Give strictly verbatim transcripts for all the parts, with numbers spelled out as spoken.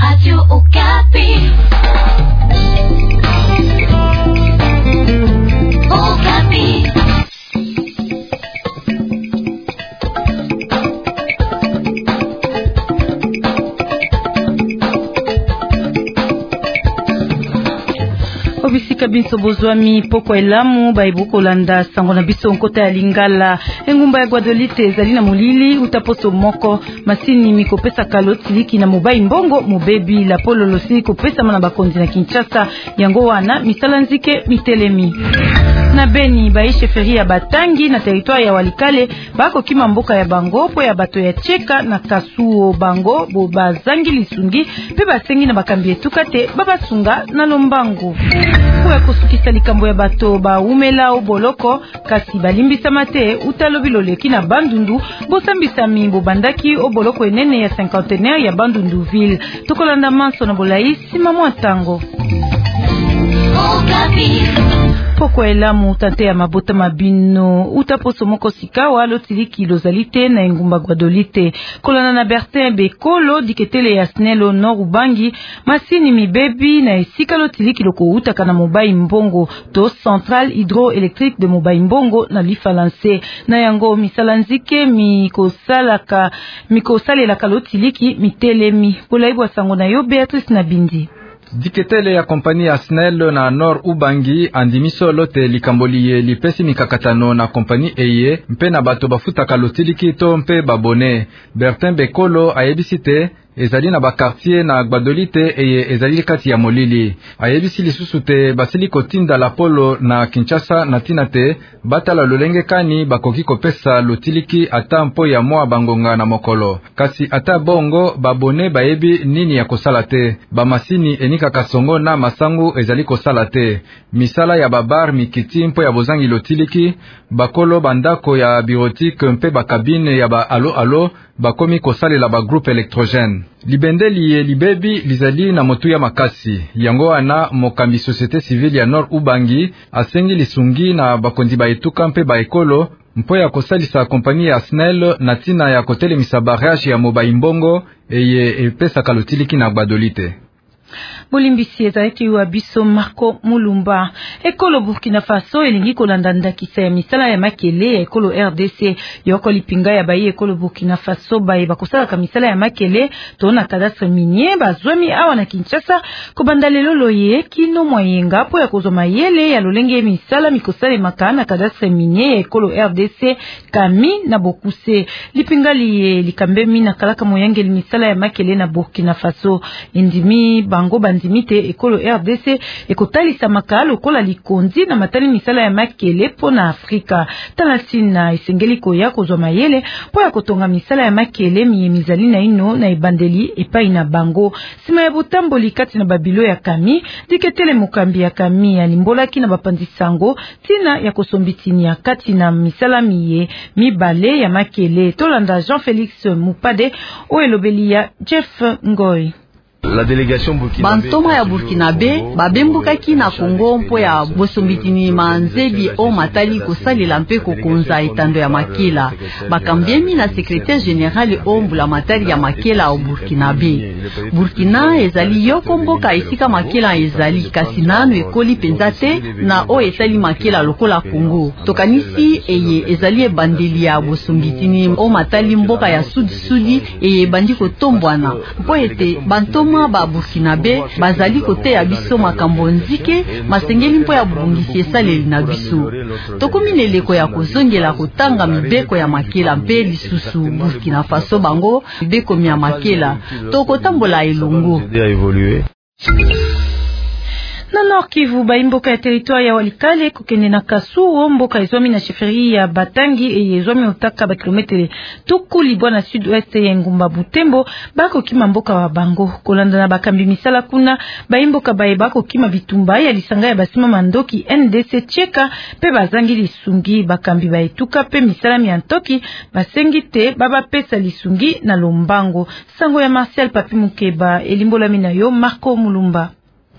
Radio Okapi. Okapi. Obisika binso bozwami poko elamu baibuko landa sango na biso nkota ya Lingala engumba ya Guadolite ezali na molili utaposo moko masini mikopesa kaloti liki na mobai mbongo mobebi la polo losi kopesa mana bakonzi na Kinshasa yango wana misala nzike mitelemi na Beni baishe feri ya Batangi na territoire ya Walikale bako kima mboka ya bango po ya bato ya Cheka na Kasuo bango bo bazangi lisungi pe basengi na bakambi etukate babasunga na Lombangu po ya kusukisa likambo ya bato ba umela o boloko kasi balimbisa mate utalobi loleki na Bandundu bosambisa mimbo bandaki o boloko enene ya cinquantenaire ya Bandundu ville tokolanda manso na bolai sima mwa tango poko elamu tante ya mabota mabino utaposo moko sikawa lotiliki lozalite na engumba Guadolite kolana na Bertin Bekolo diketele ya Snelo Nord Ubangi masini mibebi na esika lotiliki loko utaka na mobai mbongo to Centrale Hydroélectrique de mobai mbongo na lifalance na yango misala nzike mikosalaka mikosalelaka lotiliki mitelemi polaibwa sango na yo Beatrice Nabindi. Diketele ya kompani ya Snel na Nord Ubangi andimiso lote likamboliye lipesi mikakatano na kompani eye mpe na bato bafutaka lotiliki to mpe babone. Bertin Bekolo ayebisite ezali na bakartier na Guadolite eye ezali kati ya molili. Ayebisi lisusu te basili kotinda la polo na Kinshasa na tinate batala lolenge kani bakoki kopesa lotiliki ata mpo ya mwa bangonga na mokolo. Kasi ata bongo babone bayebi nini ya kosala te. Bamasini enika kasongo na masangu ezali kosala te. Misala ya babar mikiti mpo ya bozangi lotiliki, bakolo bandako ya biotike mpe bakabine ya ba alo alo bakomi kosalela ba groupe électrogène. Libendeli ye libebi lizali na motu ya makasi. Yango ana mokambi société civile ya Nord Ubangi asengi lisungi na bakonzi ba etuka mpe ba ekolo mpo ya kosalisa kompani ya Snel na tina ya kotelemisa barrage ya mobai mbongo eye epesa kalotiliki na Guadolite. Bolimbisi ezalaki wa biso Marco Mulumba. Ekolo Burkina Faso elingi kolanda ndakisa ya misala ya makele ya ekolo R D C yoko lipinga ya bayi ekolo Burkina Faso bayi bakosalaka misala ya makele to na cadastre minier bazwami awa na Kinshasa kobanda lelo loye kino moyenga po ya kozoma yele ya lolenge misala mikosale maka na cadastre minier ya ekolo R D C Kami na Bokuse lipinga liye likambemi na kalaka moyenge misala ya makele na Burkina Faso indimi bango bandimite ekolo R D C ekotalisa makalo lokola likonzi na matali misala ya makele po na Afrika talasina esengeli koya kozwa mayele po ya kotonga misala ya makele miye mizali na ino na ebandeli epai na bango sima ya botamboli kati na babilo ya Kami diketele mokambi ya Kami ya limbolaki na bapanzisango tina ya kosombitini ya kati na misala miye mibale ya makele tolanda Jean-Félix Mupade o elobeli ya Jeff Ngoy. La délégation Burkina Bantoma ya Burkinabe babembukaki na Kongo mpo ya bosombitini manzebi o matali kosalela mpe kokonza etando ya makela bakambiemi na secrétaire général o mbula matali ya makela o Burkinabe. Burkina ezali yoko mboka esika makela ezali kasi nanu ekoli penza te na o etali makela lokola Kongo. Tokanisi eye ezali ebandeli ya bosombitini o matali mboka ya sudi-sudi eye bandi kotombwana mpo ete Bantoma ba Burkinabe bazali kote ya biso makambo nzike masengeli mpo ya bubungisi esaleli na biso. Tokomi neleko ya kozongela kotanga mibeko ya makela mpe lisusu Burkina Faso bango mibeko ya makela tokotambola elongo. Na Nord Kivu baimboka ya territoire ya Walikale kokende na Kasuo mboka ezwami na sheferi ya Batangi e ezwami utaka ba kilometre tuku libwa na sud-ouest ya ngumba Butembo bako kima mboka wa bango kolanda na bakambi misala kuna baimboka bae bako kima bitumba ya lisanga ya basima mandoki N D C Cheka pe bazangi lisungi bakambi baetuka pe misala miantoki basengi te baba pesa lisungi na Lombango sango ya Martial Papi Mukeba elimbola minayo Marco Mulumba.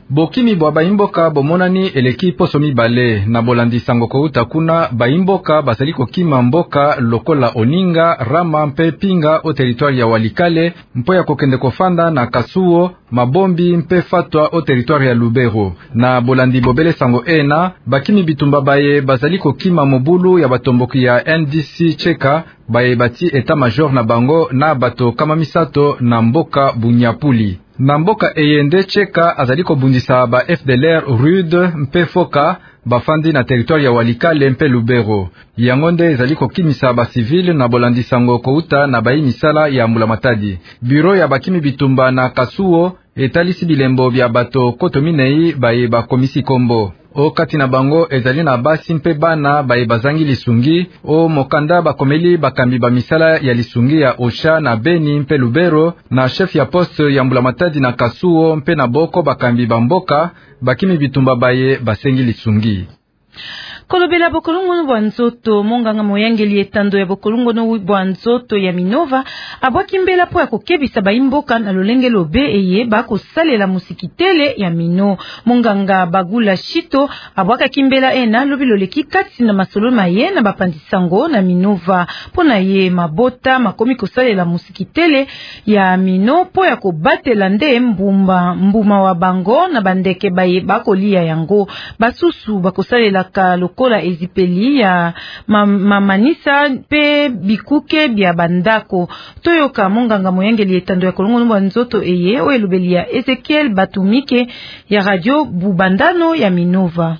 Bokimi bwa baimboka bomonani eleki poso mibale na bolandi sango kouta kuna baimboka basali kokima mboka lokola Oninga, Rama mpe Pinga o territoire ya Walikale mpo ya kokende kofanda na Kasuo, Mabombi mpe Fatwa o territoire ya Lubero. Na bolandi bobele sango ena bakimi bitumba baye basali kokima mobulu ya batomboki ya N D C Cheka baye bati eta major na bango na bato kama misato na mboka Bunyapuli. Na mboka Eyende Cheka azali kobundisa ba F D L R Rude mpe Foka bafandi na territoire ya Walikale mpe Lubero. Yangonde ezali kokimisa ba civil na bolandi sango kouta na bayi misala ya Mbula Matadi. Bureau ya bakimi bitumba na Kasuo etalisi bilembo bya bato koto minei baye ba komisi kombo. O kati na bango ezali na basi mpe bana baye bazangi lisungi. O mokanda bakomeli bakambi ba misala ya lisungi ya Osha na Beni mpe Lubero na chef ya poste ya Mbula Matadi na Kasuo mpe na Boko bakambi bamboka bakimi bitumba baye basengi lisungi. Kolobela bokolongono bwa nzoto monganga moyangeli etando ya bokolongono bwa nzoto ya Minova abwaki mbela po ya kokebisa baimboka na lolenge lobe eye bakosalela musikitele ya mino. Monganga Bagula Shito abwaka kimbela ena lobi loleki kati na masolo maye na bapandisango na Minova pona ye mabota makomi kosalela musikitele ya mino po ya kobatela nde mbumba mbuma wa bango na bandeke baye bakolia yango basusu bakosalela ka kola ezipeli ya mamanisa pe bikuke bya bandako. Toyoka monganga moyangeli etando ya kolongono bwa nzoto eye o elubeli ya Ezekiel Batumike ya radio Bubandano ya Minova.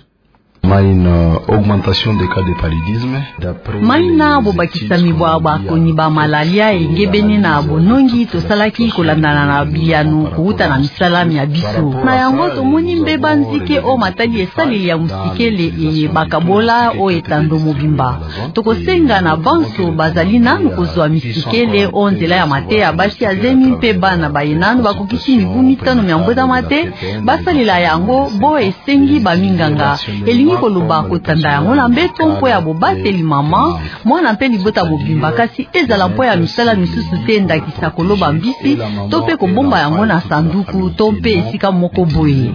Maina augmentation des cas de paludisme. Maina bobakisa mibwa bakoni ba malaria engebeni na bonongi tosalaki kolandana na biliano kuuta na misalami ya biso. Na yango tomoni mbeba nzike o matali esaleli ya musikele e bakabola o etando mobimba. Tokosenga na banso bazali nanu kozwa misikele o nzela ya mate ya bashi ya zemi mpe bana bayenanu bakokisi mibu mitano miambweda mate basalila yango bo esengi baminganga. Elingi koloba kotanda yango na mbeto mpo ya bobateli mama mwana mpe libota bobimba kasi ezala mpo ya misala misusu te ndakisa koloba mbisi to mpe kobomba yango na sanduku to mpe esika moko boye.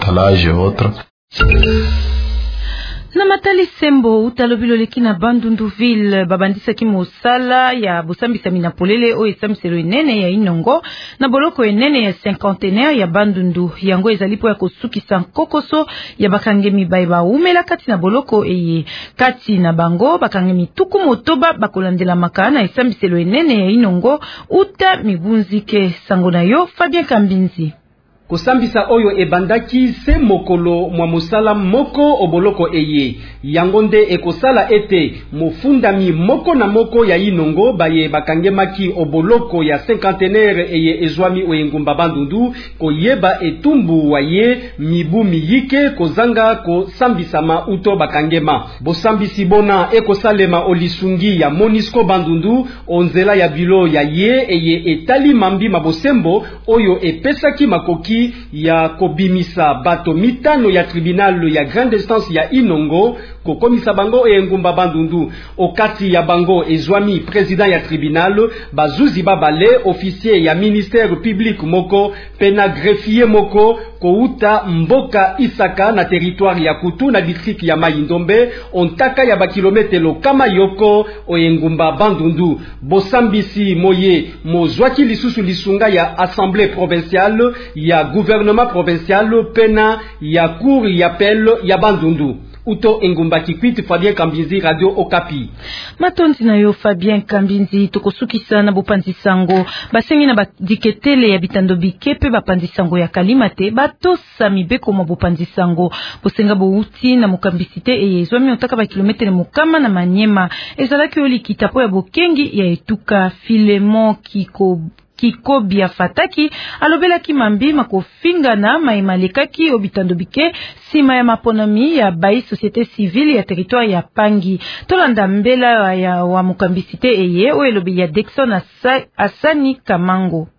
Na Matali Sembo utalobilo leki na Bandunduville babandisa ki mosala ya bosambisa minapolele o esamiselo enene ya Inongo na boloko enene ya cinquantenaire ya Bandundu yango ezalipo ya kosukisa nkokoso ya bakangemi baye ba umela kati na boloko eye kati na bango bakangemi tuku motoba bakolandela maka na esamiselo enene ya Inongo uta mibunzike sango na yo Fabien Kambinzi. Kosambisa oyo ebandaki se mokolo mwa musala moko oboloko eye yangonde ekosala ete mofundami moko na moko ya Inongo baye bakangemaki oboloko ya cinquantenaire eye ezwami oyengumba Bandundu koyeba etumbu waye mibu miyike kozanga kosambisama uto bakangema bosambisi bona ekosalema olisungi ya Monisco Bandundu onzela ya bilo ya ye eye etali mambi mabosembo oyo epesaki makoki ya kobimisa bato mitano ya tribunal ya grande instance ya Inongo kokomisa bango engumba Bandundu okati ya bango ezwami president ya tribunal bazuzi babale officier ya ministère public moko pena greffier moko kouta mboka Isaka na territoire ya Kutu na district ya Mai-Ndombe ontaka ya bakilometelo kama yoko oyengumba Bandundu bosambisi moye mozwaki lisusu lisunga ya assemblée provinciale ya gouvernement provincial pena ya cour ya appel ya Bandundu. Uto engumba kikwiti Fabien Kambinzi Radio Okapi. Matondi na yo Fabien Kambinzi tokosukisa na bopanzi sango basengi na badiketele ya bitando bikepe bapanzi sango ya kalimate bato sami beko mo bopanzi sango bosenga bouti na mukambisite eyezwami otaka ba kilometre mukama na Manyema ezalaki oli kitapo ya bokengi ya etuka Filemon Kiko Kikobia Fataki alobela kimambi makofinga na maimalekaki obitando bike sima ya maponami ya bai société civile ya territoire ya Pangi tolanda mbela ya wa mukambisite eye o elobi ya Dexon Asani Kamango.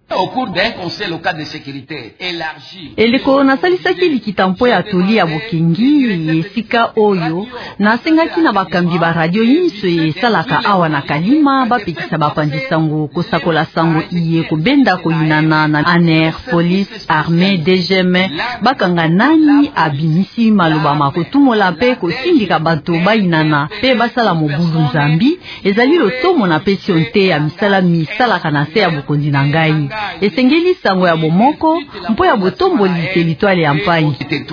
Au cours d'un conseil local de sécurité élargi. Eliko nasalisaki likitampo ya toli ya Bokengi esika oyo nasengaki na bakambi ba radio nyinso esalaka awa na Kalima bapekisa bapandi sango kosakola sango iye kobenda koyinana na A N R, police, armée, D G M bakanga nani abimisi maloba makotumola pe kosindika bato bayinana pe basala mobulu nzambi ezali lotomo na pension te ya misala misalaka na se ya bokondi na ngai esengeli sango ya bomoko mpo ya botomboli teritware ya Mpai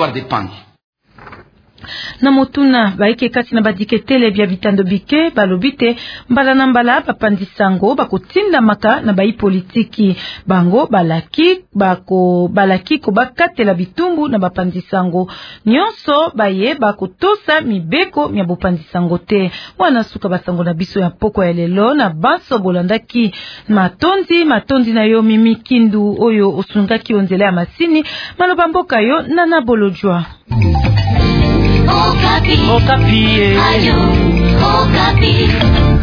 na motuna baike kati na badiketele bya bitando bike balobite mbala na mbala bapandisango bakotinda maka na bai politiki bango balaki bako balaki ko bakatela bitumbu na bapandisango nyonso baye bakotosa mibeko mya bopandisango te wana suka basango na biso ya poko ya lelo na baso bolandaki matondi matondi na yo Mimi Kindu oyo osungaki onzela ya masini maloba mboka yo Nana Bolojwa. Okapi. Okapi. Ayo. Okapi.